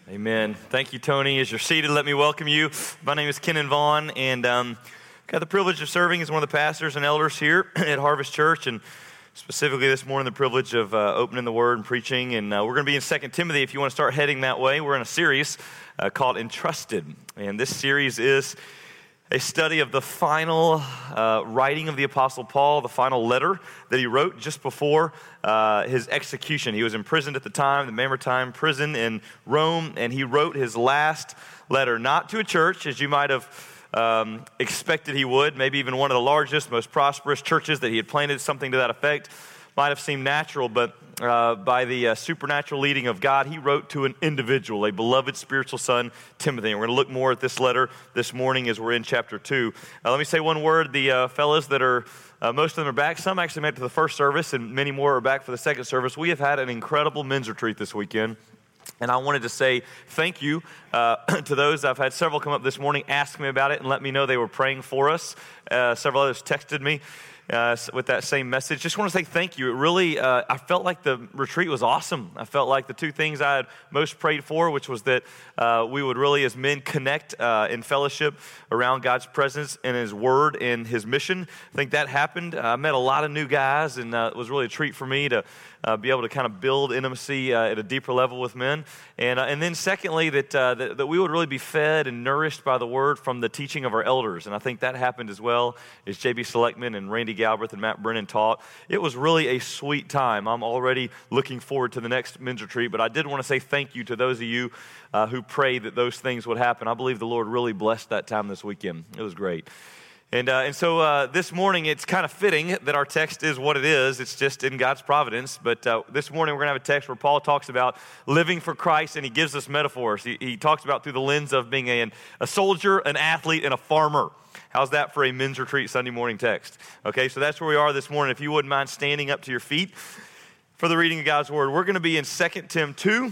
Amen. Thank you, Tony. As you're seated, let me welcome you. My name is Kenan Vaughn, and got the privilege of serving as one of the pastors and elders here at Harvest Church, and specifically this morning, the privilege of opening the Word and preaching. And we're going to be in 2 Timothy if you want to start heading that way. We're in a series called Entrusted, and this series is a study of the final writing of the Apostle Paul, the final letter that he wrote just before his execution. He was imprisoned at the time, the Mamertine prison in Rome, and he wrote his last letter, not to a church, as you might have expected he would, maybe even one of the largest, most prosperous churches that he had planted, something to that effect. Might have seemed natural, but by the supernatural leading of God, he wrote to an individual, a beloved spiritual son, Timothy. And we're going to look more at this letter this morning as we're in chapter 2. Let me say one word. The fellas that are, most of them are back. Some actually made it to the first service, and many more are back for the second service. We have had an incredible men's retreat this weekend. And I wanted to say thank you to those. I've had several come up this morning, ask me about it, and let me know they were praying for us. Several others texted me with that same message. Just want to say thank you. It really, I felt like the retreat was awesome. I felt like the two things I had most prayed for, which was that we would really, as men, connect in fellowship around God's presence and His Word and His mission. I think that happened. I met a lot of new guys, and it was really a treat for me to be able to kind of build intimacy at a deeper level with men. And then secondly, that we would really be fed and nourished by the Word from the teaching of our elders. And I think that happened as well as J.B. Selectman and Randy Galbraith and Matt Brennan taught. It was really a sweet time. I'm already looking forward to the next men's retreat, but I did want to say thank you to those of you who prayed that those things would happen. I believe the Lord really blessed that time this weekend. It was great. And so this morning, it's kind of fitting that our text is what it is. It's just in God's providence. But this morning, we're going to have a text where Paul talks about living for Christ, and he gives us metaphors. He talks about through the lens of being a soldier, an athlete, and a farmer. How's that for a men's retreat Sunday morning text? Okay, so that's where we are this morning. If you wouldn't mind standing up to your feet for the reading of God's Word. We're going to be in 2 Tim 2,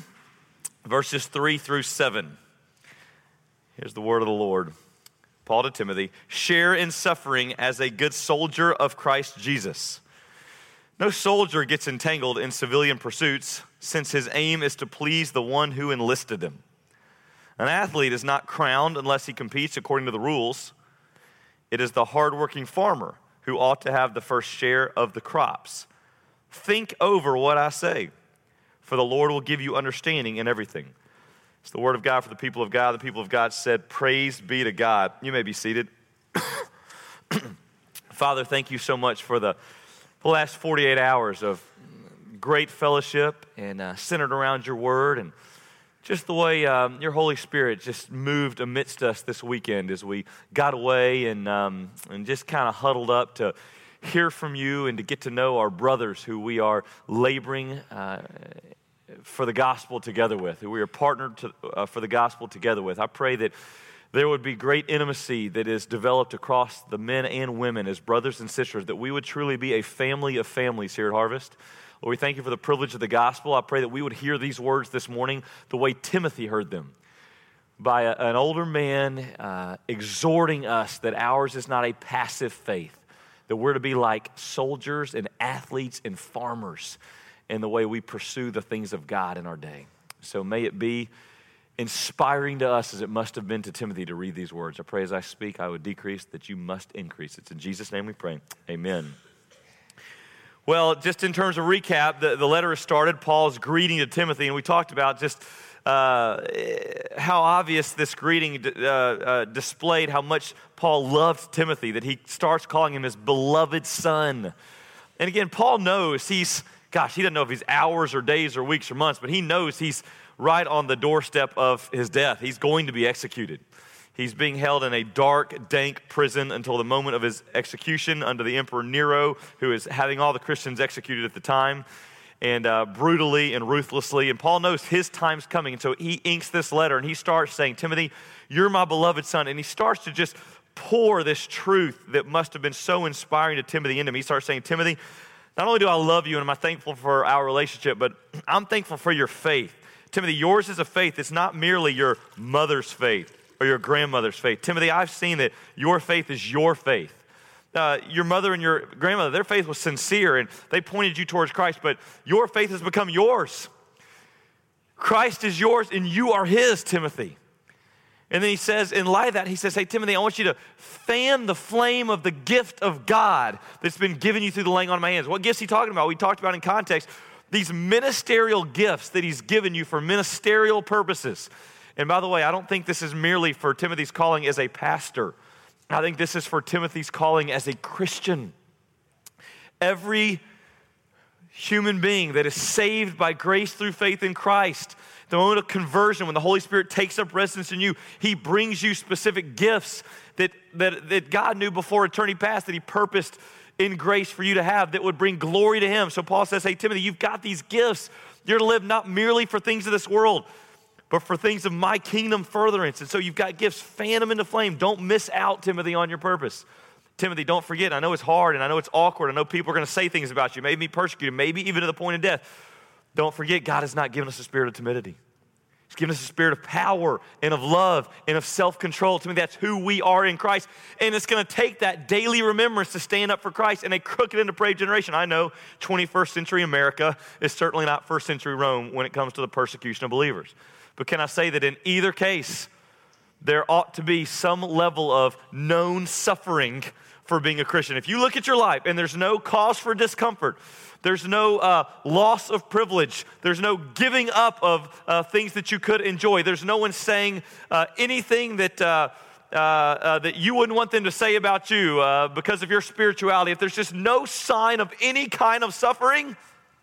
verses 3 through 7. Here's the word of the Lord. Paul to Timothy, share in suffering as a good soldier of Christ Jesus. No soldier gets entangled in civilian pursuits, since his aim is to please the one who enlisted him. An athlete is not crowned unless he competes according to the rules. It is the hardworking farmer who ought to have the first share of the crops. Think over what I say, for the Lord will give you understanding in everything. It's the word of God for the people of God. The people of God said, praise be to God. You may be seated. Father, thank you so much for the last 48 hours of great fellowship and centered around your word, and just the way your Holy Spirit just moved amidst us this weekend as we got away and just kind of huddled up to hear from you and to get to know our brothers who we are laboring for the gospel together with, who we are partnered for the gospel together with. I pray that there would be great intimacy that is developed across the men and women as brothers and sisters, that we would truly be a family of families here at Harvest. Lord, we thank you for the privilege of the gospel. I pray that we would hear these words this morning the way Timothy heard them, by an older man exhorting us that ours is not a passive faith, that we're to be like soldiers and athletes and farmers in the way we pursue the things of God in our day. So may it be inspiring to us as it must have been to Timothy to read these words. I pray as I speak, I would decrease, that you must increase. It's in Jesus' name we pray. Amen. Well, just in terms of recap, the letter has started. Paul's greeting to Timothy, and we talked about just how obvious this greeting displayed how much Paul loved Timothy, that he starts calling him his beloved son. And again, Paul knows he doesn't know if he's hours or days or weeks or months, but he knows he's right on the doorstep of his death. He's going to be executed. He's being held in a dark, dank prison until the moment of his execution under the Emperor Nero, who is having all the Christians executed at the time, and brutally and ruthlessly. And Paul knows his time's coming, and so he inks this letter, and he starts saying, Timothy, you're my beloved son. And he starts to just pour this truth that must have been so inspiring to Timothy into him. He starts saying, Timothy, not only do I love you and am I thankful for our relationship, but I'm thankful for your faith. Timothy, yours is a faith. It's not merely your mother's faith or your grandmother's faith. Timothy, I've seen that your faith is your faith. Your mother and your grandmother, their faith was sincere and they pointed you towards Christ, but your faith has become yours. Christ is yours and you are his, Timothy. And then he says, in light of that, he says, hey, Timothy, I want you to fan the flame of the gift of God that's been given you through the laying on of my hands. What gifts is he talking about? We talked about in context, these ministerial gifts that he's given you for ministerial purposes. And by the way, I don't think this is merely for Timothy's calling as a pastor. I think this is for Timothy's calling as a Christian. Every human being that is saved by grace through faith in Christ, the moment of conversion, when the Holy Spirit takes up residence in you, he brings you specific gifts that God knew before eternity past, that he purposed in grace for you to have, that would bring glory to him. So Paul says, hey, Timothy, you've got these gifts. You're to live not merely for things of this world, but for things of my kingdom furtherance. And so you've got gifts, fan them into flame. Don't miss out, Timothy, on your purpose. Timothy, don't forget, I know it's hard and I know it's awkward. I know people are going to say things about you, maybe persecuted, maybe even to the point of death. Don't forget, God has not given us a spirit of timidity. He's given us a spirit of power and of love and of self-control. To me, that's who we are in Christ. And it's going to take that daily remembrance to stand up for Christ in a crooked and depraved generation. I know 21st century America is certainly not first century Rome when it comes to the persecution of believers. But can I say that in either case, there ought to be some level of known suffering for being a Christian. If you look at your life and there's no cause for discomfort, there's no loss of privilege, there's no giving up of things that you could enjoy, there's no one saying anything that you wouldn't want them to say about you because of your spirituality, if there's just no sign of any kind of suffering,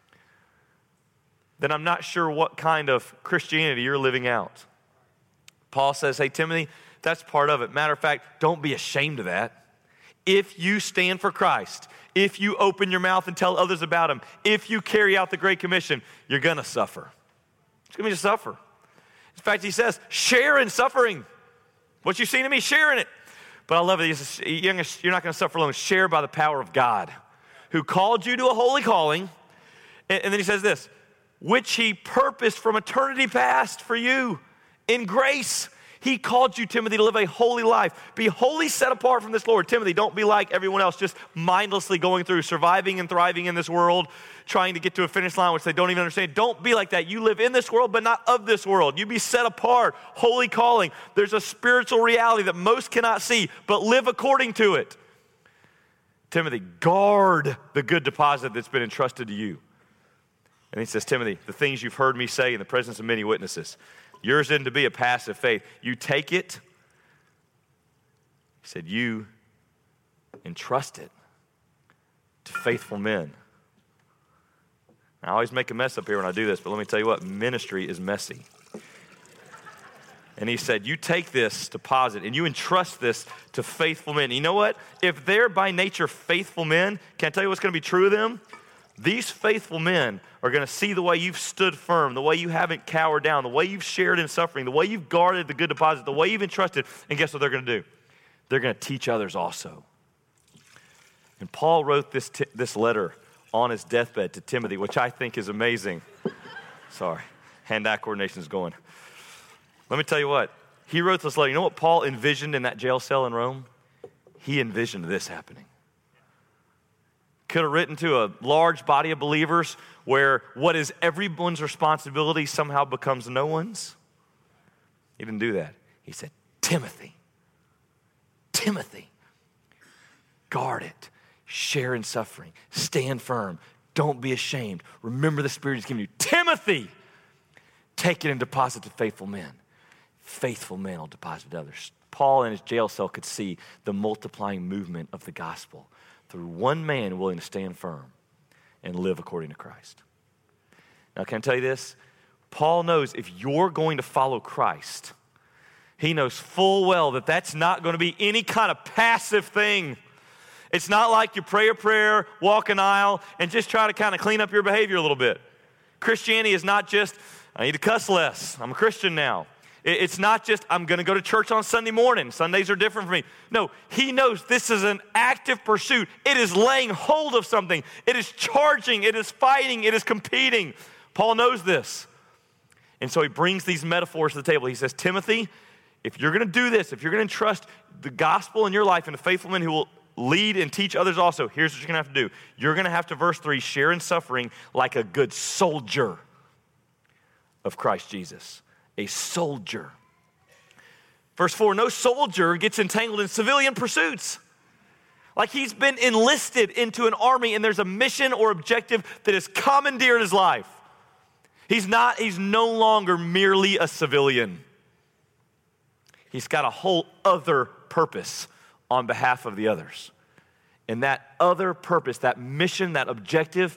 then I'm not sure what kind of Christianity you're living out. Paul says, hey, Timothy, that's part of it. Matter of fact, don't be ashamed of that. If you stand for Christ, if you open your mouth and tell others about him, if you carry out the Great Commission, you're going to suffer. It's going to be to suffer. In fact, he says, share in suffering. What you've seen in me, share in it. But I love it. He says, you're not going to suffer alone. Share by the power of God, who called you to a holy calling. And then he says this, which he purposed from eternity past for you in grace. He called you, Timothy, to live a holy life. Be wholly set apart from this Lord. Timothy, don't be like everyone else, just mindlessly going through, surviving and thriving in this world, trying to get to a finish line which they don't even understand. Don't be like that. You live in this world, but not of this world. You be set apart, holy calling. There's a spiritual reality that most cannot see, but live according to it. Timothy, guard the good deposit that's been entrusted to you. And he says, Timothy, the things you've heard me say in the presence of many witnesses, yours isn't to be a passive faith. You take it, he said, you entrust it to faithful men. I always make a mess up here when I do this, but let me tell you what, ministry is messy. And he said, you take this deposit and you entrust this to faithful men. You know what? If they're by nature faithful men, can I tell you what's going to be true of them? These faithful men are going to see the way you've stood firm, the way you haven't cowered down, the way you've shared in suffering, the way you've guarded the good deposit, the way you've entrusted. And guess what they're going to do? They're going to teach others also. And Paul wrote this letter on his deathbed to Timothy, which I think is amazing. Sorry, hand-eye coordination is going. Let me tell you what. He wrote this letter. You know what Paul envisioned in that jail cell in Rome? He envisioned this happening. Could have written to a large body of believers where what is everyone's responsibility somehow becomes no one's. He didn't do that. He said, Timothy, guard it, share in suffering, stand firm, don't be ashamed. Remember the Spirit He's given you. Timothy, take it and deposit to faithful men. Faithful men will deposit to others. Paul in his jail cell could see the multiplying movement of the gospel through one man willing to stand firm and live according to Christ. Now, can I tell you this? Paul knows if you're going to follow Christ, he knows full well that that's not going to be any kind of passive thing. It's not like you pray a prayer, walk an aisle, and just try to kind of clean up your behavior a little bit. Christianity is not just, I need to cuss less. I'm a Christian now. It's not just, I'm going to go to church on Sunday morning. Sundays are different for me. No, he knows this is an active pursuit. It is laying hold of something. It is charging. It is fighting. It is competing. Paul knows this. And so he brings these metaphors to the table. He says, Timothy, if you're going to do this, if you're going to entrust the gospel in your life and the faithful men who will lead and teach others also, here's what you're going to have to do. You're going to have to, verse 3, share in suffering like a good soldier of Christ Jesus. A soldier. Verse 4, no soldier gets entangled in civilian pursuits. Like he's been enlisted into an army and there's a mission or objective that has commandeered his life. He's no longer merely a civilian. He's got a whole other purpose on behalf of the others. And that other purpose, that mission, that objective,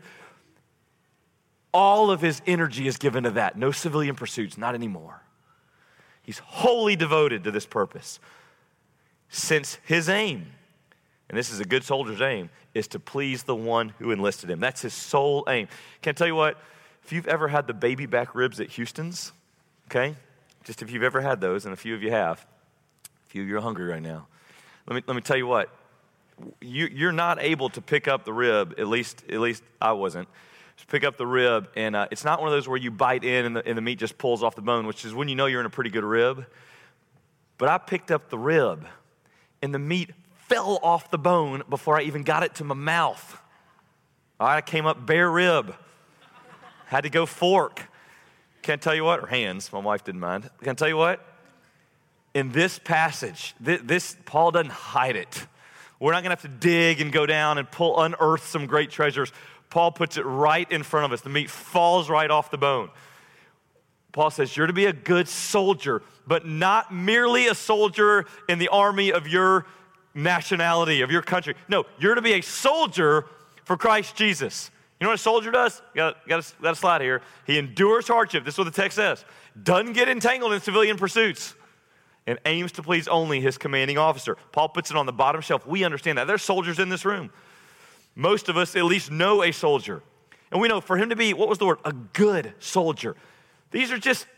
all of his energy is given to that. No civilian pursuits, not anymore. He's wholly devoted to this purpose. Since his aim, and this is a good soldier's aim, is to please the one who enlisted him. That's his sole aim. Can I tell you what? If you've ever had the baby back ribs at Houston's, okay? Just if you've ever had those, and a few of you have, a few of you are hungry right now. Let me tell you what. You're not able to pick up the rib, at least I wasn't. Just pick up the rib, and it's not one of those where you bite in and the meat just pulls off the bone, which is when you know you're in a pretty good rib. But I picked up the rib, and the meat fell off the bone before I even got it to my mouth. All right, I came up bare rib. Had to go fork. Can't tell you what, or hands, my wife didn't mind. Can I tell you what? In this passage, this Paul doesn't hide it. We're not going to have to dig and go down and unearth some great treasures. Paul puts it right in front of us. The meat falls right off the bone. Paul says, you're to be a good soldier, but not merely a soldier in the army of your nationality, of your country. No, you're to be a soldier for Christ Jesus. You know what a soldier does? Got a slide here. He endures hardship. This is what the text says. Doesn't get entangled in civilian pursuits and aims to please only his commanding officer. Paul puts it on the bottom shelf. We understand that. There's soldiers in this room. Most of us at least know a soldier. And we know for him to be, what was the word? A good soldier. These are just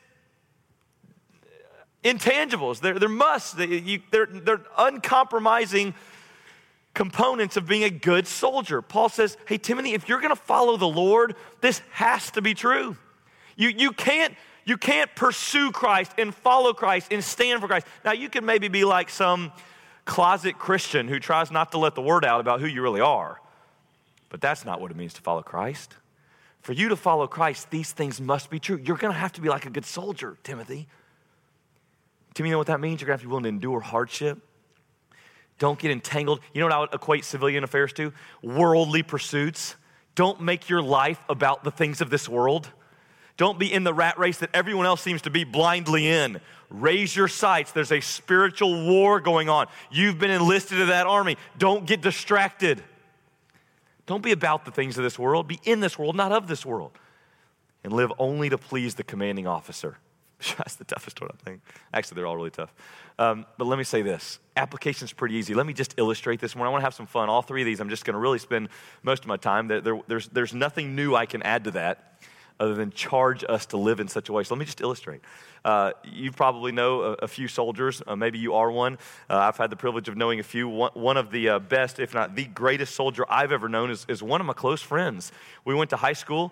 intangibles. They're musts. They're uncompromising components of being a good soldier. Paul says, hey, Timothy, if you're going to follow the Lord, this has to be true. You can't pursue Christ and follow Christ and stand for Christ. Now, you can maybe be like some closet Christian who tries not to let the word out about who you really are. But that's not what it means to follow Christ. For you to follow Christ, these things must be true. You're going to have to be like a good soldier, Timothy. Timothy, you know what that means? You're going to have to be willing to endure hardship. Don't get entangled. You know what I would equate civilian affairs to? Worldly pursuits. Don't make your life about the things of this world. Don't be in the rat race that everyone else seems to be blindly in. Raise your sights. There's a spiritual war going on. You've been enlisted in that army. Don't get distracted. Don't be about the things of this world. Be in this world, not of this world. And live only to please the commanding officer. That's the toughest one, I think. Actually, they're all really tough. But let me say this. Application's pretty easy. Let me just illustrate this one. I want to have some fun. All three of these, I'm just going to really spend most of my time. There's nothing new I can add to that other than charge us to live in such a way. So let me just illustrate. You probably know a few soldiers. Maybe you are one. I've had the privilege of knowing a few. One of the best, if not the greatest soldier I've ever known is one of my close friends. We went to high school.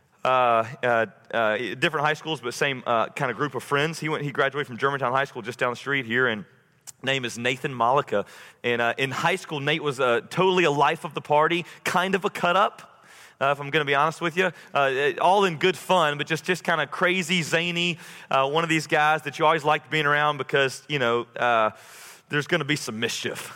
Different high schools, but same kind of group of friends. He graduated from Germantown High School just down the street here, and name is Nathan Malika. And in high school, Nate was totally a life of the party, kind of a cut-up, if I'm going to be honest with you. All in good fun, but just kind of crazy, zany, one of these guys that you always liked being around because, there's going to be some mischief,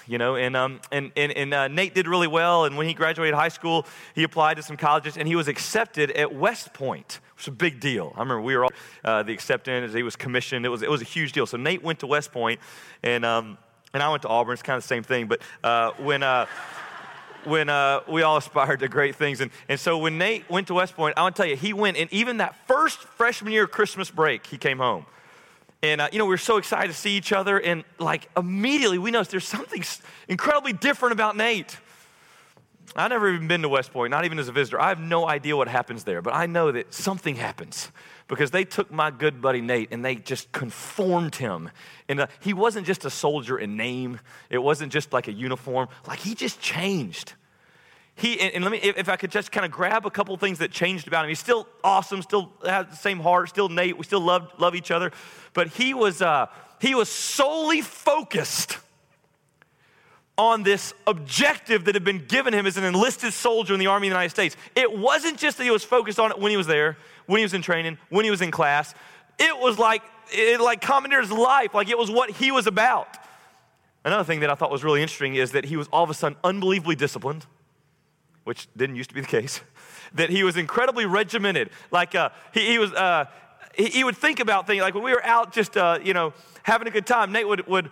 And Nate did really well, and when he graduated high school, he applied to some colleges, and he was accepted at West Point, which was a big deal. I remember we were all the acceptance. He was commissioned. It was a huge deal. So Nate went to West Point, and I went to Auburn. It's kind of the same thing, but when we all aspired to great things, and so when Nate went to West Point, I want to tell you, he went, and even that first freshman year Christmas break, he came home. And, we were so excited to see each other. And, immediately we noticed there's something incredibly different about Nate. I've never even been to West Point, not even as a visitor. I have no idea what happens there. But I know that something happens because they took my good buddy Nate and they just conformed him. And he wasn't just a soldier in name. It wasn't just like a uniform. He just changed. If I could just kind of grab a couple things that changed about him. He's still awesome, still has the same heart, still Nate. We still love each other. But he was solely focused on this objective that had been given him as an enlisted soldier in the Army of the United States. It wasn't just that he was focused on it when he was there, when he was in training, when he was in class. It was like commandeered his life, like it was what he was about. Another thing that I thought was really interesting is that he was all of a sudden unbelievably disciplined, which didn't used to be the case. That he was incredibly regimented. Like he would think about things, like when we were out just having a good time, Nate would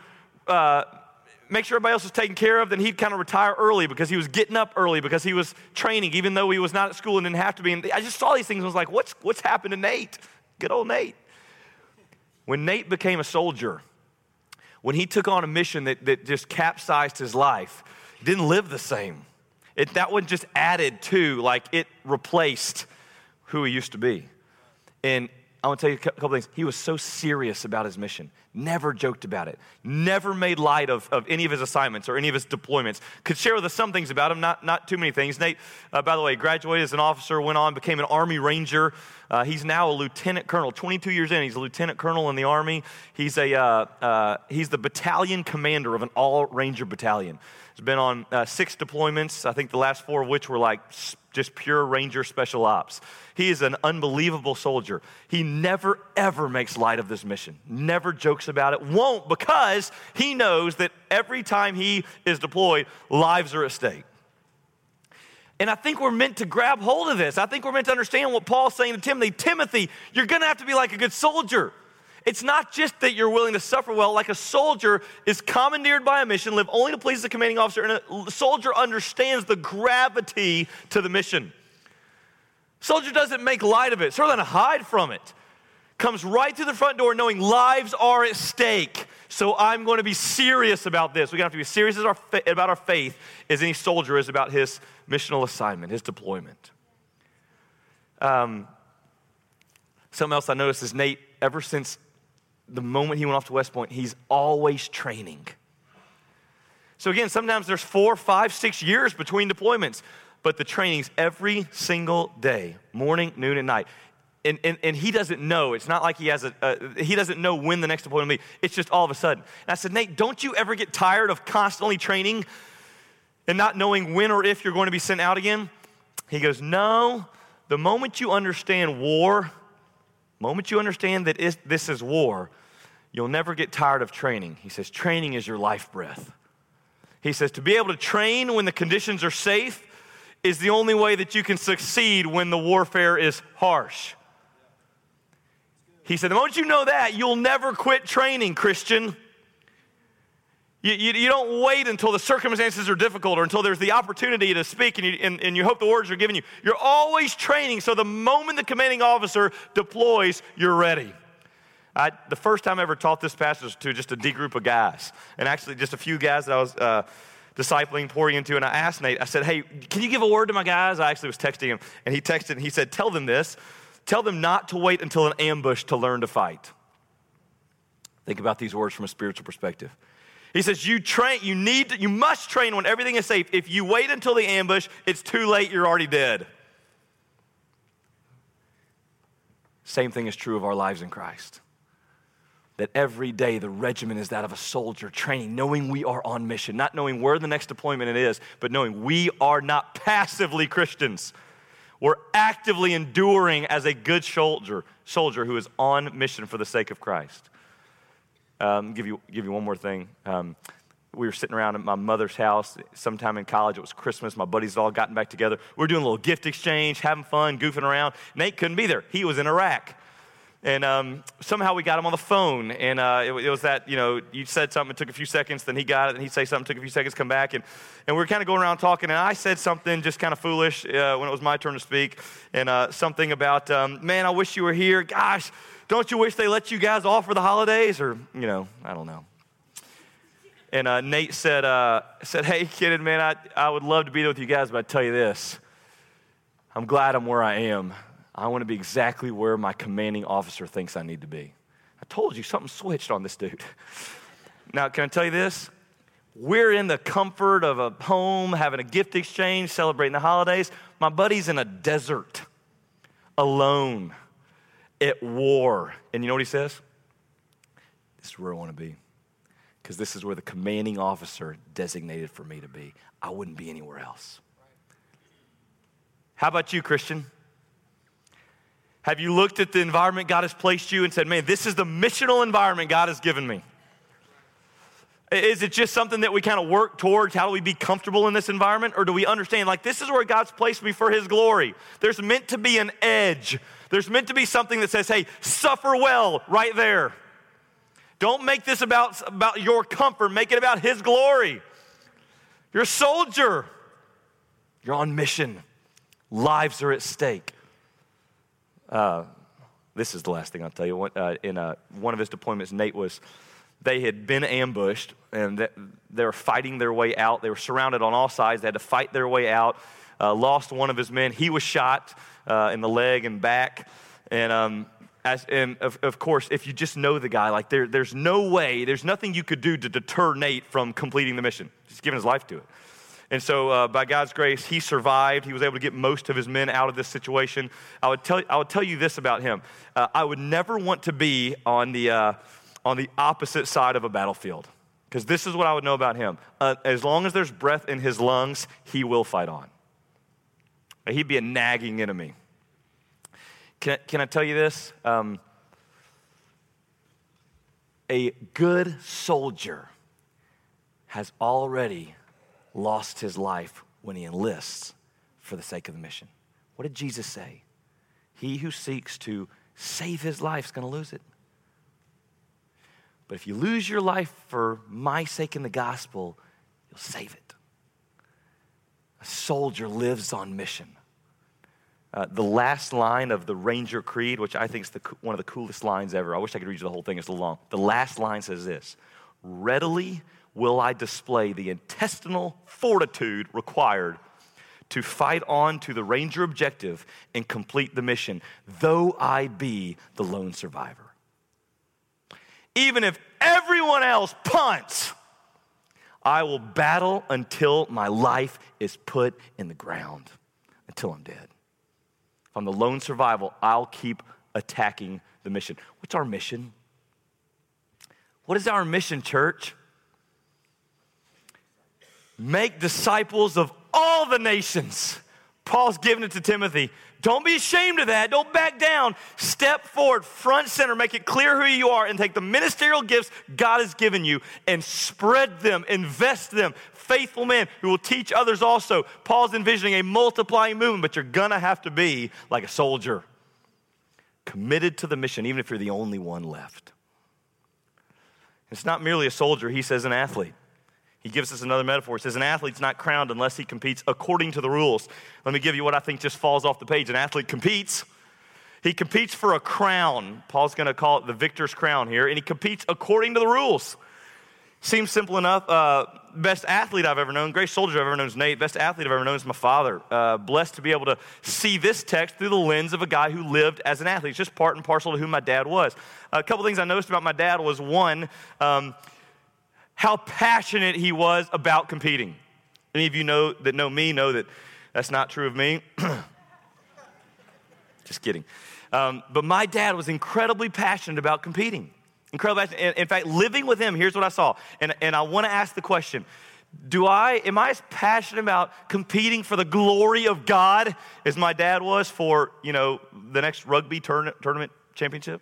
make sure everybody else was taken care of, then he'd kind of retire early because he was getting up early because he was training, even though he was not at school and didn't have to be. And I just saw these things and was like, what's happened to Nate? Good old Nate. When Nate became a soldier, when he took on a mission that just capsized his life, he didn't live the same. That one just added to, like it replaced who he used to be. And I want to tell you a couple things. He was so serious about his mission, never joked about it, never made light of any of his assignments or any of his deployments. Could share with us some things about him, not too many things. Nate, by the way, graduated as an officer, went on, became an Army Ranger. He's now a lieutenant colonel, 22 years in. He's a lieutenant colonel in the Army. He's the battalion commander of an all-Ranger battalion. He's been on 6 deployments, I think the last 4 of which were like just pure Ranger special ops. He is an unbelievable soldier. He never, ever makes light of this mission. Never jokes about it. Won't, because he knows that every time he is deployed, lives are at stake. And I think we're meant to grab hold of this. I think we're meant to understand what Paul's saying to Timothy. Timothy, you're going to have to be like a good soldier. It's not just that you're willing to suffer well. Like a soldier is commandeered by a mission, live only to please the commanding officer, and a soldier understands the gravity to the mission. Soldier doesn't make light of it, certainly not hide from it. Comes right through the front door knowing lives are at stake. So I'm going to be serious about this. We're going to have to be serious about our faith as any soldier is about his missional assignment, his deployment. Something else I noticed is Nate, ever since the moment he went off to West Point, he's always training. So again, sometimes there's 4, 5, 6 years between deployments, but the training's every single day, morning, noon, and night. And he doesn't know. It's not like he has he doesn't know when the next deployment will be. It's just all of a sudden. And I said, Nate, don't you ever get tired of constantly training and not knowing when or if you're going to be sent out again? He goes, no. The moment you understand war, moment you understand that this is war, you'll never get tired of training. He says, training is your life breath. He says, to be able to train when the conditions are safe is the only way that you can succeed when the warfare is harsh. He said, the moment you know that, you'll never quit training, Christian. You don't wait until the circumstances are difficult or until there's the opportunity to speak and you hope the words are given you. You're always training, so the moment the commanding officer deploys, you're ready. The first time I ever taught this passage was to just a D group of guys, and actually just a few guys that I was discipling, pouring into, and I asked Nate, I said, hey, can you give a word to my guys? I actually was texting him, and he texted, and he said, tell them this. Tell them not to wait until an ambush to learn to fight. Think about these words from a spiritual perspective. He says, you must train when everything is safe. If you wait until the ambush, it's too late, you're already dead. Same thing is true of our lives in Christ. That every day the regimen is that of a soldier training, knowing we are on mission, not knowing where the next deployment it is, but knowing we are not passively Christians. We're actively enduring as a good soldier who is on mission for the sake of Christ. Give you one more thing. We were sitting around at my mother's house sometime in college. It was Christmas. My buddies had all gotten back together. We were doing a little gift exchange, having fun, goofing around. Nate couldn't be there. He was in Iraq. And somehow we got him on the phone. And it was that, you said something, it took a few seconds, then he got it, and he'd say something, took a few seconds, come back. And we were kind of going around talking, and I said something just kind of foolish when it was my turn to speak. And something about, man, I wish you were here. Gosh, don't you wish they let you guys off for the holidays? Or, I don't know. And Nate said, hey, kid, man, I would love to be there with you guys, but I tell you this, I'm glad I'm where I am. I want to be exactly where my commanding officer thinks I need to be. I told you, something switched on this dude. Now, can I tell you this? We're in the comfort of a home, having a gift exchange, celebrating the holidays. My buddy's in a desert, alone, at war. And you know what he says? This is where I want to be. because this is where the commanding officer designated for me to be. I wouldn't be anywhere else. How about you, Christian? Have you looked at the environment God has placed you and said, man, this is the missional environment God has given me? Is it just something that we kind of work towards? How do we be comfortable in this environment? Or do we understand, like, this is where God's placed me for his glory? There's meant to be an edge. There's meant to be something that says, hey, suffer well right there. Don't make this about your comfort. Make it about his glory. You're a soldier. You're on mission. Lives are at stake. This is the last thing I'll tell you. In one of his deployments, they had been ambushed, and they were fighting their way out. They were surrounded on all sides. They had to fight their way out. Lost one of his men. He was shot in the leg and back. And of course, if you just know the guy, like there's no way, there's nothing you could do to deter Nate from completing the mission. He's given his life to it. And so by God's grace, he survived. He was able to get most of his men out of this situation. I would tell you this about him. I would never want to be on the opposite side of a battlefield, because this is what I would know about him. As long as there's breath in his lungs, he will fight on. He'd be a nagging enemy. Can I tell you this? A good soldier has already lost his life when he enlists for the sake of the mission. What did Jesus say? He who seeks to save his life is going to lose it. But if you lose your life for my sake in the gospel, you'll save it. A soldier lives on mission. The last line of the Ranger Creed, which I think is one of the coolest lines ever. I wish I could read you the whole thing, it's a little long. The last line says this: readily will I display the intestinal fortitude required to fight on to the Ranger objective and complete the mission, though I be the lone survivor. Even if everyone else punts, I will battle until my life is put in the ground, until I'm dead. If I'm the lone survivor, I'll keep attacking the mission. What's our mission? What is our mission, church? Make disciples of all the nations. Paul's giving it to Timothy. Don't be ashamed of that. Don't back down. Step forward, front center, make it clear who you are, and take the ministerial gifts God has given you and spread them, invest them. Faithful men who will teach others also. Paul's envisioning a multiplying movement, but you're going to have to be like a soldier, committed to the mission, even if you're the only one left. It's not merely a soldier, he says an athlete. He gives us another metaphor. He says an athlete's not crowned unless he competes according to the rules. Let me give you what I think just falls off the page. An athlete competes. He competes for a crown. Paul's going to call it the victor's crown here. And he competes according to the rules. Seems simple enough. Best athlete I've ever known, greatest soldier I've ever known is Nate. Best athlete I've ever known is my father. Blessed to be able to see this text through the lens of a guy who lived as an athlete. It's just part and parcel to who my dad was. A couple things I noticed about my dad was, one, how passionate he was about competing. Any of you know me know that that's not true of me. Just kidding. But my dad was incredibly passionate about competing. Incredibly passionate. In fact, living with him, here's what I saw. And I want to ask the question, am I as passionate about competing for the glory of God as my dad was for, the next rugby tournament championship?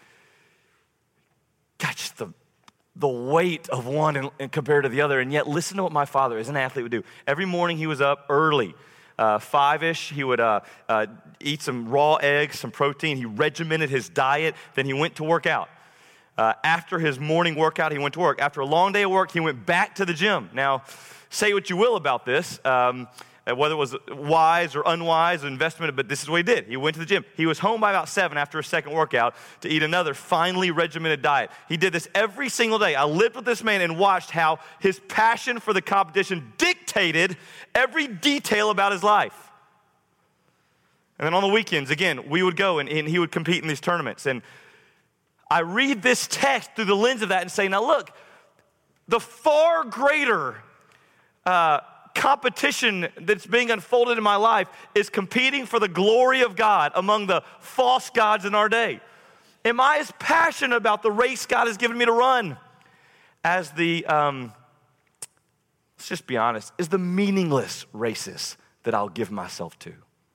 God, just the weight of one and compared to the other. And yet, listen to what my father, as an athlete, would do. Every morning he was up early, 5-ish. He would eat some raw eggs, some protein. He regimented his diet. Then he went to work out. After his morning workout, he went to work. After a long day of work, he went back to the gym. Now, say what you will about this, whether it was wise or unwise investment, but this is what he did. He went to the gym. He was home by about 7 after a second workout to eat another finely regimented diet. He did this every single day. I lived with this man and watched how his passion for the competition dictated every detail about his life. And then on the weekends, again, we would go and he would compete in these tournaments. And I read this text through the lens of that and say, now look, the far greater competition that's being unfolded in my life is competing for the glory of God among the false gods in our day. Am I as passionate about the race God has given me to run as the, let's just be honest, is the meaningless races that I'll give myself to?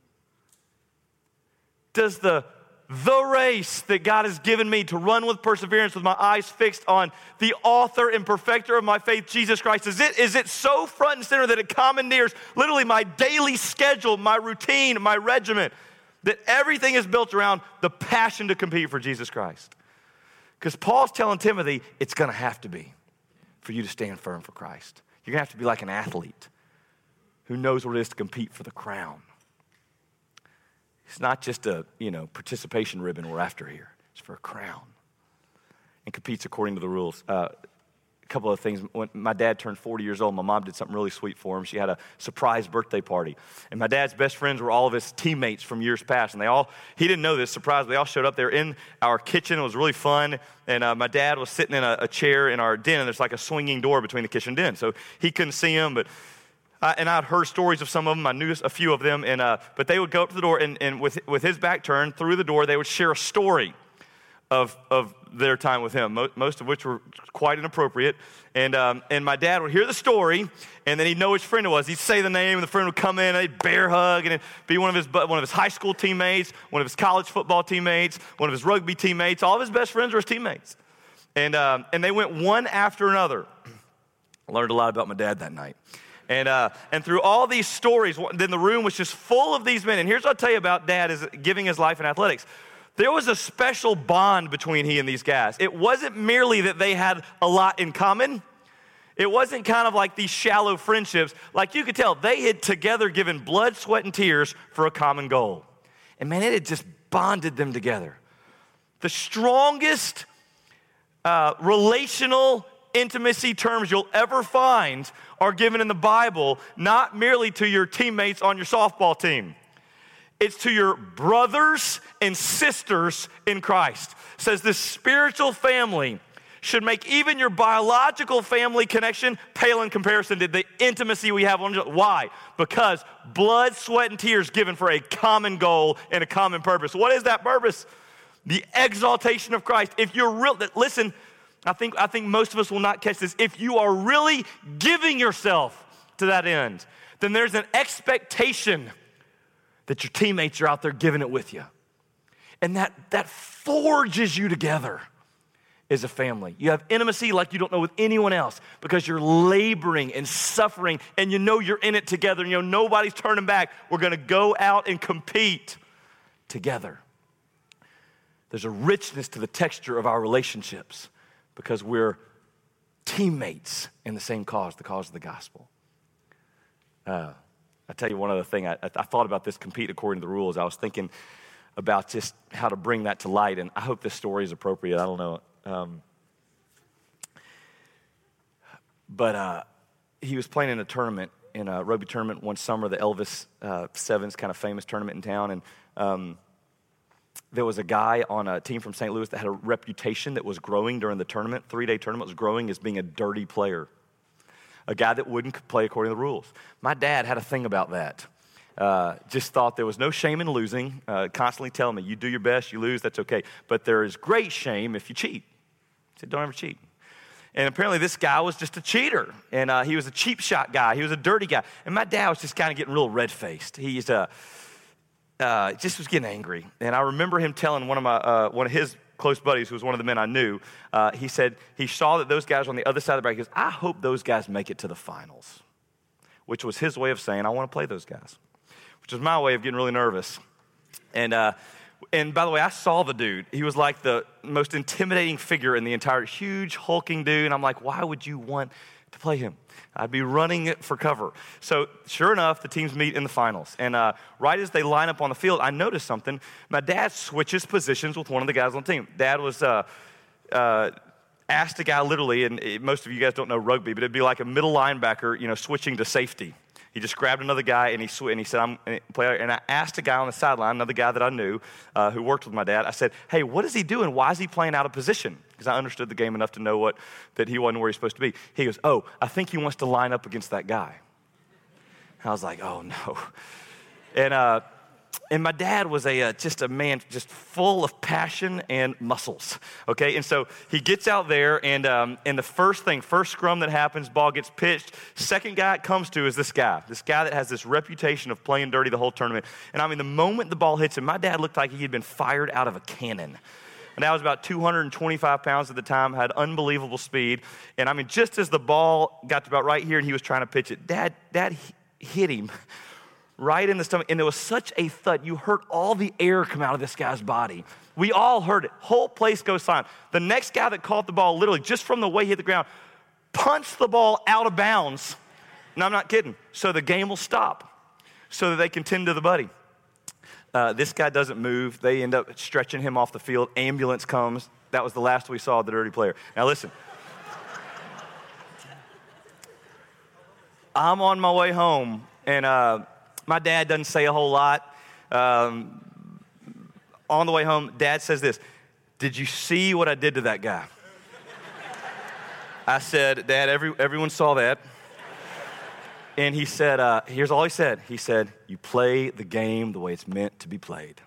Does the race that God has given me to run with perseverance with my eyes fixed on the author and perfecter of my faith, Jesus Christ, is it so front and center that it commandeers literally my daily schedule, my routine, my regimen, that everything is built around the passion to compete for Jesus Christ? Because Paul's telling Timothy, it's going to have to be for you to stand firm for Christ. You're going to have to be like an athlete who knows what it is to compete for the crown. It's not just a, participation ribbon we're after here. It's for a crown. And competes according to the rules. A couple of things. When my dad turned 40 years old, my mom did something really sweet for him. She had a surprise birthday party. And my dad's best friends were all of his teammates from years past. And he didn't know this, surprise, they all showed up there in our kitchen. It was really fun. And my dad was sitting in a chair in our den, and there's like a swinging door between the kitchen and den. So he couldn't see him, but and I'd heard stories of some of them. I knew a few of them. But they would go up to the door, and with his back turned through the door, they would share a story of their time with him, most of which were quite inappropriate. And my dad would hear the story, and then he'd know which friend it was. He'd say the name, and the friend would come in, and they'd bear hug, and it'd be one of his high school teammates, one of his college football teammates, one of his rugby teammates. All of his best friends were his teammates. And they went one after another. I learned a lot about my dad that night. And through all these stories, then the room was just full of these men. And here's what I'll tell you about Dad is giving his life in athletics. There was a special bond between he and these guys. It wasn't merely that they had a lot in common. It wasn't kind of like these shallow friendships. Like you could tell, they had together given blood, sweat, and tears for a common goal. And man, it had just bonded them together. The strongest relational intimacy terms you'll ever find are given in the Bible, not merely to your teammates on your softball team. It's to your brothers and sisters in Christ. It says this spiritual family should make even your biological family connection pale in comparison to the intimacy we have. Why? Because blood, sweat, and tears given for a common goal and a common purpose. What is that purpose? The exaltation of Christ. If you're real, listen, I think most of us will not catch this. If you are really giving yourself to that end, then there's an expectation that your teammates are out there giving it with you. And that forges you together as a family. You have intimacy like you don't know with anyone else because you're laboring and suffering and you know you're in it together and nobody's turning back. We're going to go out and compete together. There's a richness to the texture of our relationships because we're teammates in the same cause, the cause of the gospel. I'll tell you one other thing. I thought about this compete according to the rules. I was thinking about just how to bring that to light, and I hope this story is appropriate. I don't know. But he was playing in a tournament, in a rugby tournament one summer, the Elvis Sevens, kind of famous tournament in town, and there was a guy on a team from St. Louis that had a reputation that was growing during the tournament. 3-day tournament was growing as being a dirty player. A guy that wouldn't play according to the rules. My dad had a thing about that. Just thought there was no shame in losing. Constantly telling me, you do your best, you lose, that's okay. But there is great shame if you cheat. He said, don't ever cheat. And apparently this guy was just a cheater. And he was a cheap shot guy. He was a dirty guy. And my dad was just kind of getting real red-faced. He's just was getting angry. And I remember him telling one of his close buddies, who was one of the men I knew, he said he saw that those guys were on the other side of the bracket. He goes, I hope those guys make it to the finals, which was his way of saying, I want to play those guys, which was my way of getting really nervous. And by the way, I saw the dude. He was like the most intimidating figure in the entire, huge, hulking dude. And I'm like, why would you want to play him? I'd be running for cover. So sure enough, the teams meet in the finals. And right as they line up on the field, I noticed something. My dad switches positions with one of the guys on the team. Dad was asked a guy literally, and most of you guys don't know rugby, but it'd be like a middle linebacker, switching to safety. He just grabbed another guy and he said, I'm a player. And I asked a guy on the sideline, another guy that I knew who worked with my dad, I said, hey, what is he doing? Why is he playing out of position? Because I understood the game enough to know that he wasn't where he's supposed to be. He goes, oh, I think he wants to line up against that guy. I was like, oh, no. And And my dad was just a man just full of passion and muscles, okay? And so he gets out there, and the first scrum that happens, ball gets pitched. Second guy it comes to is this guy that has this reputation of playing dirty the whole tournament. And I mean, the moment the ball hits him, my dad looked like he had been fired out of a cannon. And I was about 225 pounds at the time, had unbelievable speed. And I mean, just as the ball got to about right here and he was trying to pitch it, Dad hit him right in the stomach, and there was such a thud. You heard all the air come out of this guy's body. We all heard it. Whole place goes silent. The next guy that caught the ball, literally just from the way he hit the ground, punched the ball out of bounds. And I'm not kidding. So the game will stop so that they can tend to the buddy. This guy doesn't move. They end up stretching him off the field. Ambulance comes. That was the last we saw of the dirty player. Now listen. I'm on my way home, and my dad doesn't say a whole lot. On the way home, Dad says this, "Did you see what I did to that guy?" I said, "Dad, everyone saw that." And he said, here's all he said. He said, "You play the game the way it's meant to be played."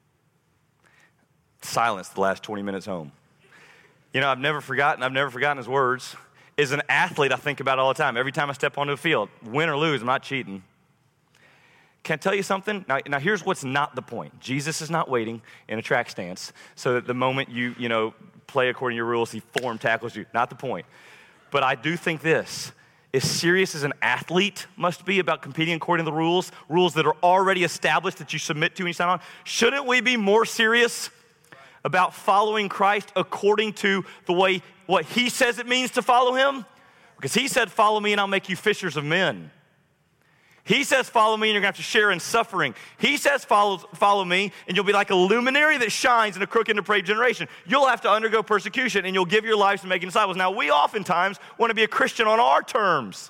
Silence the last 20 minutes home. You know, I've never forgotten his words. As an athlete, I think about it all the time. Every time I step onto a field, win or lose, I'm not cheating. Can I tell you something? Now here's what's not the point. Jesus is not waiting in a track stance so that the moment you play according to your rules, he form tackles you. Not the point. But I do think this, as serious as an athlete must be about competing according to the rules that are already established that you submit to and you sign on, shouldn't we be more serious about following Christ according to the way, what he says it means to follow him? Because he said, "Follow me and I'll make you fishers of men." He says, "Follow me, and you're going to have to share in suffering." He says, follow me, and you'll be like a luminary that shines in a crooked and depraved generation. You'll have to undergo persecution, and you'll give your lives to making disciples. Now, we oftentimes want to be a Christian on our terms.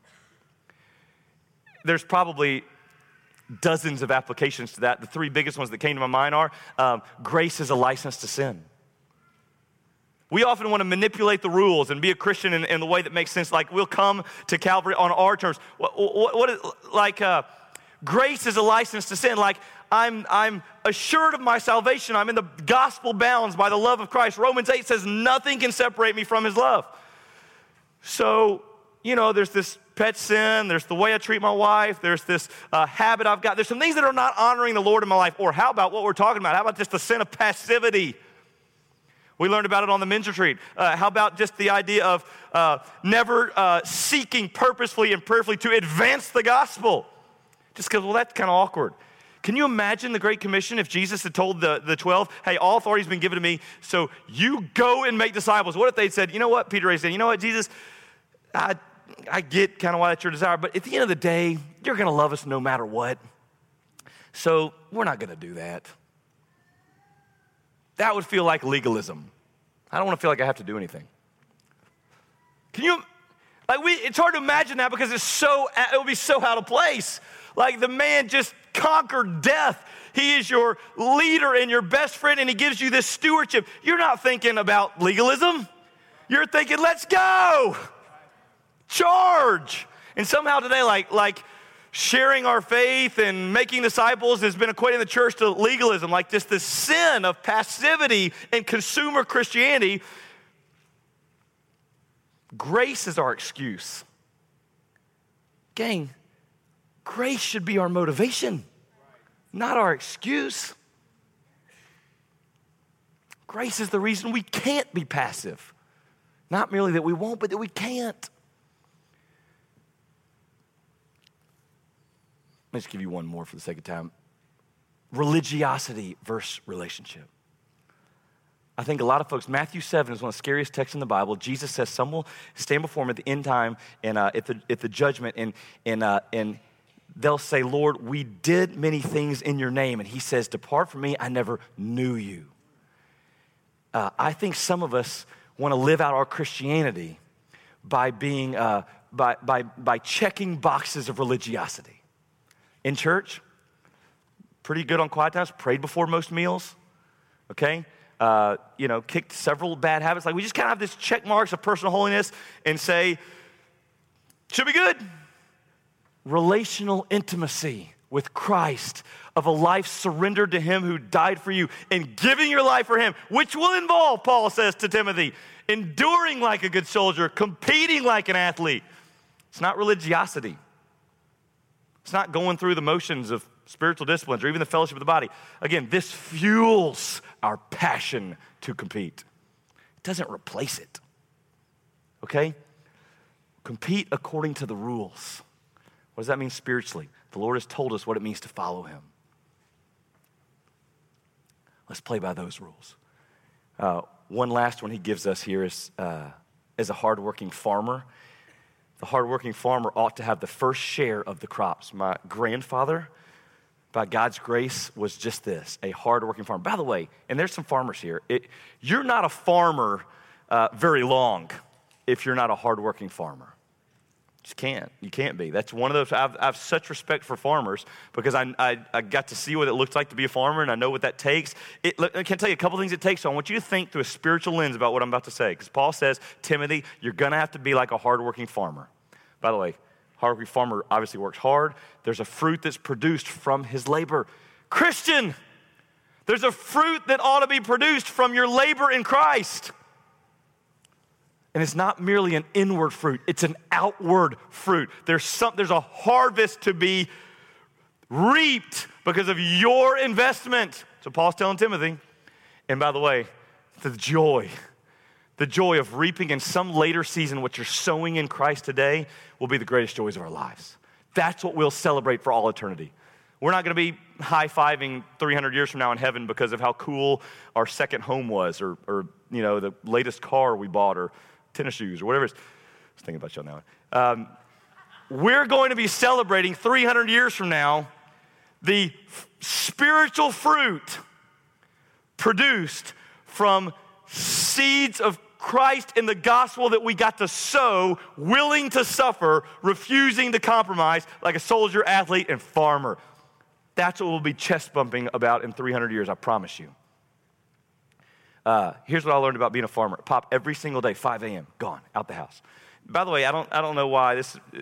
There's probably dozens of applications to that. The three biggest ones that came to my mind are, grace is a license to sin. We often want to manipulate the rules and be a Christian in the way that makes sense. Like, we'll come to Calvary on our terms. Grace is a license to sin. Like, I'm assured of my salvation. I'm in the gospel bounds by the love of Christ. Romans 8 says nothing can separate me from his love. So, there's this pet sin. There's the way I treat my wife. There's this habit I've got. There's some things that are not honoring the Lord in my life. Or how about what we're talking about? How about just the sin of passivity? We learned about it on the men's retreat. How about just the idea of never seeking purposefully and prayerfully to advance the gospel? Just because, that's kind of awkward. Can you imagine the Great Commission if Jesus had told the 12, "Hey, all authority has been given to me, so you go and make disciples"? What if they'd said, "You know what," Peter said, "You know what, Jesus, I get kind of why that's your desire, but at the end of the day, you're going to love us no matter what. So we're not going to do that." That would feel like legalism. I don't want to feel like I have to do anything. It's hard to imagine that because it would be so out of place. Like, the man just conquered death. He is your leader and your best friend, and he gives you this stewardship. You're not thinking about legalism. You're thinking, let's go. Charge. And somehow today, like sharing our faith and making disciples has been equating the church to legalism, like just this sin of passivity and consumer Christianity. Grace is our excuse. Gang, grace should be our motivation, not our excuse. Grace is the reason we can't be passive. Not merely that we won't, but that we can't. Let me just give you one more for the sake of time. Religiosity versus relationship. I think a lot of folks, Matthew 7 is one of the scariest texts in the Bible. Jesus says some will stand before him at the end time and at the judgment, and they'll say, "Lord, we did many things in your name." And he says, "Depart from me, I never knew you." I think some of us want to live out our Christianity by being by checking boxes of religiosity. In church, pretty good on quiet times, prayed before most meals, okay? Kicked several bad habits. Like, we just kind of have this check marks of personal holiness and say, should be good. Relational intimacy with Christ, of a life surrendered to him who died for you and giving your life for him, which will involve, Paul says to Timothy, enduring like a good soldier, competing like an athlete. It's not religiosity. It's not going through the motions of spiritual disciplines or even the fellowship of the body. Again, this fuels our passion to compete. It doesn't replace it. Okay? Compete according to the rules. What does that mean spiritually? The Lord has told us what it means to follow him. Let's play by those rules. One last one he gives us here is as a hardworking farmer. The hardworking farmer ought to have the first share of the crops. My grandfather, by God's grace, was just this, a hardworking farmer. By the way, and there's some farmers here, you're not a farmer very long if you're not a hardworking farmer. You can't be. That's one of those, I have such respect for farmers because I got to see what it looks like to be a farmer and I know what that takes. I can tell you a couple things it takes, so I want you to think through a spiritual lens about what I'm about to say. Because Paul says, Timothy, you're gonna have to be like a hardworking farmer. By the way, hardworking farmer obviously works hard. There's a fruit that's produced from his labor. Christian, there's a fruit that ought to be produced from your labor in Christ. And it's not merely an inward fruit, it's an outward fruit. There's a harvest to be reaped because of your investment. So Paul's telling Timothy, and by the way, the joy of reaping in some later season what you're sowing in Christ today will be the greatest joys of our lives. That's what we'll celebrate for all eternity. We're not going to be high-fiving 300 years from now in heaven because of how cool our second home was or the latest car we bought or tennis shoes or whatever it is. I was thinking about y'all now. We're going to be celebrating 300 years from now the spiritual fruit produced from seeds of Christ in the gospel that we got to sow, willing to suffer, refusing to compromise like a soldier, athlete, and farmer. That's what we'll be chest bumping about in 300 years, I promise you. Here's what I learned about being a farmer. Pop every single day, 5 a.m., gone, out the house. By the way, I don't know why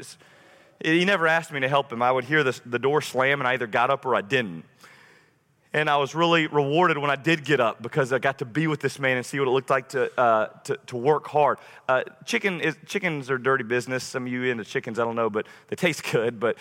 he never asked me to help him. I would hear the door slam and I either got up or I didn't. And I was really rewarded when I did get up because I got to be with this man and see what it looked like to work hard. Chickens are dirty business. Some of you into chickens, I don't know, but they taste good. But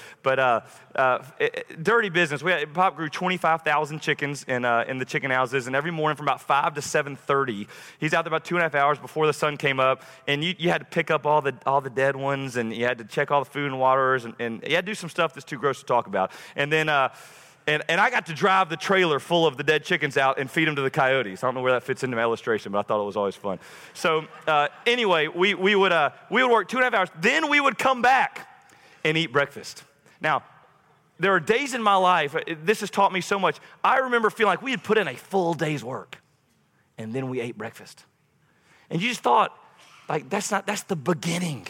dirty business. Pop grew 25,000 chickens in the chicken houses, and every morning from about 5 to 7:30, he's out there about 2.5 hours before the sun came up, and you had to pick up all the dead ones, and you had to check all the food and waters, and you had to do some stuff that's too gross to talk about. And then And I got to drive the trailer full of the dead chickens out and feed them to the coyotes. I don't know where that fits into my illustration, but I thought it was always fun. So anyway, we would work 2.5 hours. Then we would come back and eat breakfast. Now, there are days in my life, this has taught me so much. I remember feeling like we had put in a full day's work, and then we ate breakfast. And you just thought, like, that's the beginning.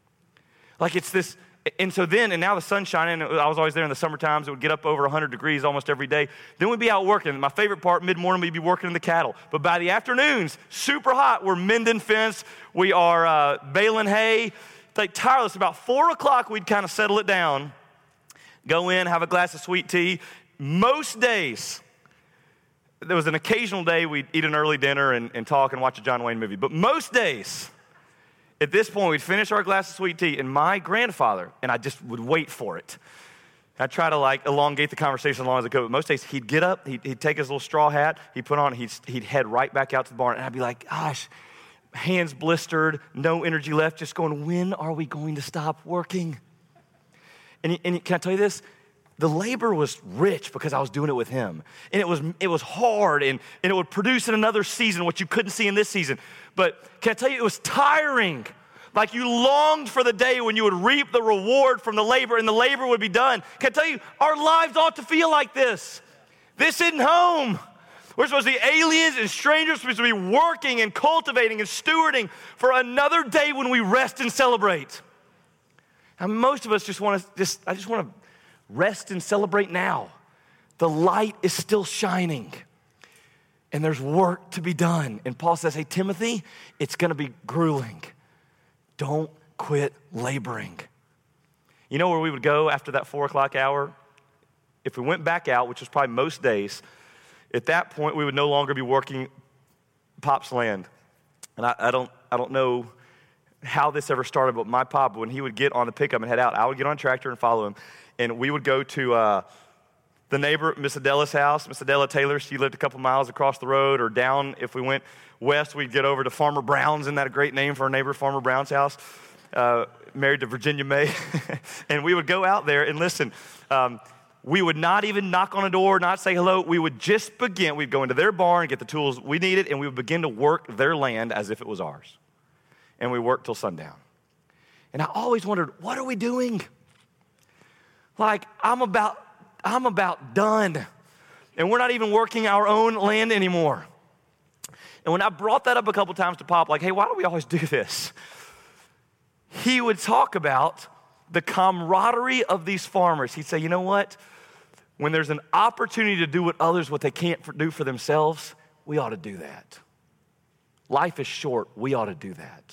Like it's this. And so then, and now the sun's shining, I was always there in the summer times, it would get up over 100 degrees almost every day. Then we'd be out working. My favorite part, mid-morning, we'd be working in the cattle. But by the afternoons, super hot, we're mending fence, we are baling hay. It's like tireless. About 4 o'clock, we'd kind of settle it down, go in, have a glass of sweet tea. Most days, there was an occasional day we'd eat an early dinner and talk and watch a John Wayne movie. But most days, at this point, we'd finish our glass of sweet tea, and my grandfather, and I just would wait for it. I'd try to elongate the conversation as long as I could, but most days he'd get up, he'd take his little straw hat, he'd put on, he'd head right back out to the barn, and I'd be like, gosh, hands blistered, no energy left, just going, when are we going to stop working? And can I tell you this? The labor was rich because I was doing it with him. And it was hard, and it would produce in another season what you couldn't see in this season. But can I tell you, it was tiring. Like you longed for the day when you would reap the reward from the labor and the labor would be done. Can I tell you, our lives ought to feel like this. This isn't home. We're supposed to be aliens and strangers. We're supposed to be working and cultivating and stewarding for another day when we rest and celebrate. And most of us just want to rest and celebrate now. The light is still shining. And there's work to be done. And Paul says, hey, Timothy, it's going to be grueling. Don't quit laboring. You know where we would go after that 4 o'clock hour? if we went back out, which was probably most days, at that point we would no longer be working Pop's land. And I don't know how this ever started, but my pop, when he would get on the pickup and head out, I would get on a tractor and follow him. And we would go to the neighbor, Miss Adela's house. Miss Adela Taylor, she lived a couple miles across the road, or down. If we went west, we'd get over to Farmer Brown's. Isn't that a great name for our neighbor, Farmer Brown's house? Married to Virginia May. And we would go out there and listen. We would not even knock on a door, not say hello. We would just begin. We'd go into their barn, get the tools we needed, and we would begin to work their land as if it was ours. And we worked till sundown. And I always wondered, what are we doing? Like, I'm about done. And we're not even working our own land anymore. And when I brought that up a couple times to Pop, like, hey, why do we always do this? He would talk about the camaraderie of these farmers. He'd say, you know what? When there's an opportunity to do what they can't do for themselves, we ought to do that. Life is short. We ought to do that.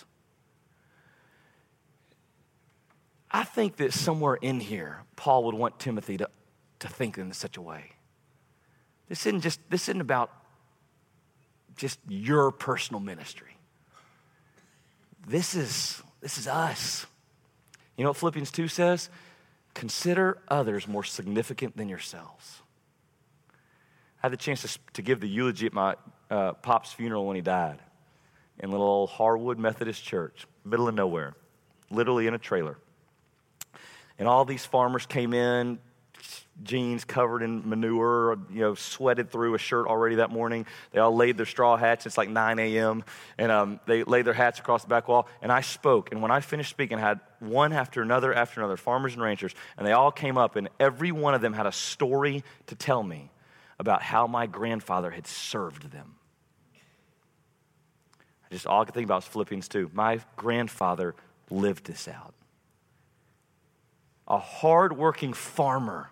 I think that somewhere in here, Paul would want Timothy to think in such a way. This isn't about just your personal ministry. This is us. You know what Philippians 2 says? Consider others more significant than yourselves. I had the chance to give the eulogy at my pop's funeral when he died in little old Harwood Methodist Church, middle of nowhere, literally in a trailer. And all these farmers came in, jeans covered in manure, sweated through a shirt already that morning. They all laid their straw hats. It's like 9 a.m. And they laid their hats across the back wall. And I spoke. And when I finished speaking, I had one after another, farmers and ranchers. And they all came up, and every one of them had a story to tell me about how my grandfather had served them. All I could think about was Philippians 2. My grandfather lived this out. A hardworking farmer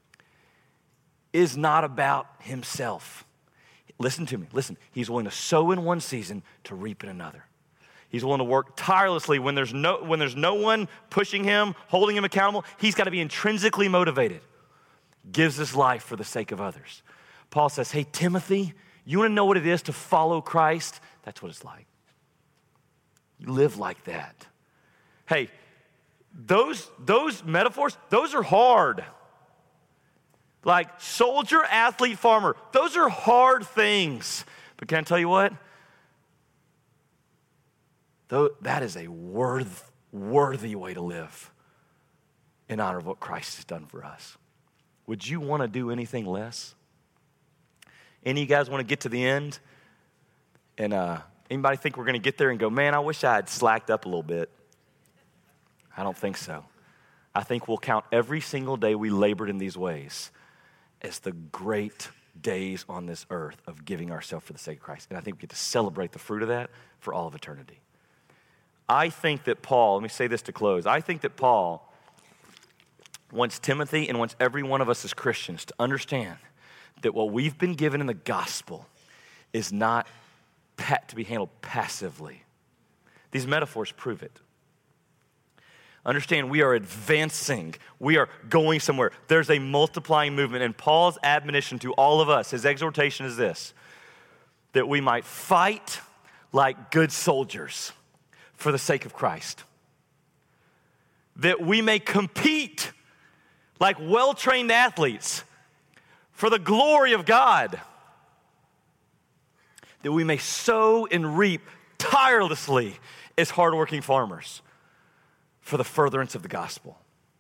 is not about himself. Listen to me. Listen. He's willing to sow in one season to reap in another. He's willing to work tirelessly when there's no one pushing him, holding him accountable. He's got to be intrinsically motivated. Gives his life for the sake of others. Paul says, hey, Timothy, you want to know what it is to follow Christ? That's what it's like. You live like that. Hey, those metaphors, those are hard. Like soldier, athlete, farmer, those are hard things. But can I tell you what? That is a worthy way to live in honor of what Christ has done for us. Would you want to do anything less? Any of you guys want to get to the end? And anybody think we're going to get there and go, man, I wish I had slacked up a little bit? I don't think so. I think we'll count every single day we labored in these ways as the great days on this earth of giving ourselves for the sake of Christ. And I think we get to celebrate the fruit of that for all of eternity. I think that Paul, let me say this to close. I think that Paul wants Timothy and wants every one of us as Christians to understand that what we've been given in the gospel is not to be handled passively. These metaphors prove it. Understand, we are advancing. We are going somewhere. There's a multiplying movement. And Paul's admonition to all of us, his exhortation is this, that we might fight like good soldiers for the sake of Christ. That we may compete like well-trained athletes for the glory of God. That we may sow and reap tirelessly as hardworking farmers for the furtherance of the gospel.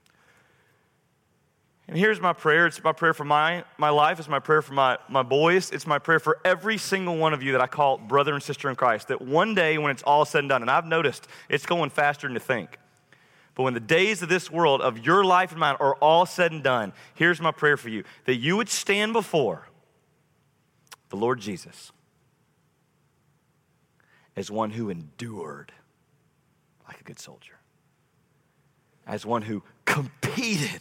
And here's my prayer. It's my prayer for my life. It's my prayer for my boys. It's my prayer for every single one of you that I call brother and sister in Christ, that one day when it's all said and done, and I've noticed it's going faster than you think, but when the days of this world, of your life and mine, are all said and done, here's my prayer for you, that you would stand before the Lord Jesus as one who endured like a good soldier, as one who competed,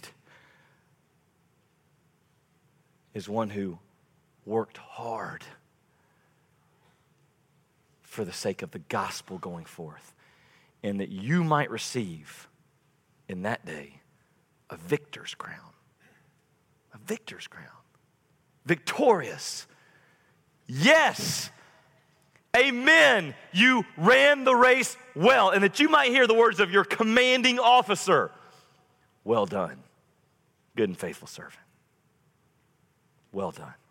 as one who worked hard for the sake of the gospel going forth, and that you might receive in that day a victor's crown. a victor's crown. Victorious. Yes. Amen. You ran the race well. And that you might hear the words of your commanding officer. Well done, good and faithful servant. Well done.